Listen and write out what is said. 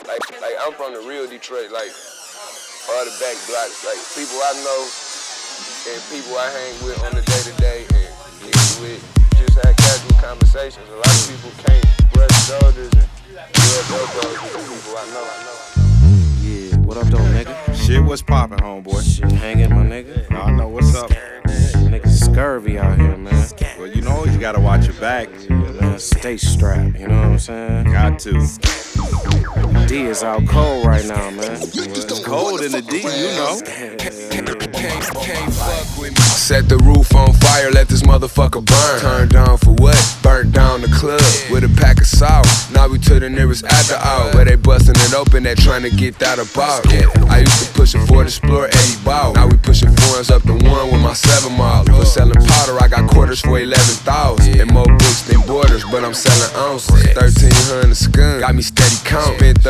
Like I'm from the real Detroit, like all the back blocks, like people I know and people I hang with on the day-to-day and with just have casual conversations. A lot of people can't brush shoulders and rub elbows with the people I know. Yeah, what up though, nigga? Shit, what's poppin', homeboy? Shit hanging, my nigga. I know what's up. Niggas scurvy out here, man. Well, you know you gotta watch your back. Yeah, man, stay strapped, you know what I'm saying? Got to. D is out cold right now, man. It's cold in the D, you know. Set the roof on fire, let this motherfucker burn. Turned down for what? Burnt down the club with a pack of salt. Now we to the nearest after hour, where they bustin' it open, they tryna get that about. I used to push a Ford Explorer, Eddie Ball. Now we pushing foreigns up the one with my 7 miles. For selling powder, I got quarters for 11,000. And more bricks than borders, but I'm selling ounces. 1,300 skunk, got me steady count. Spent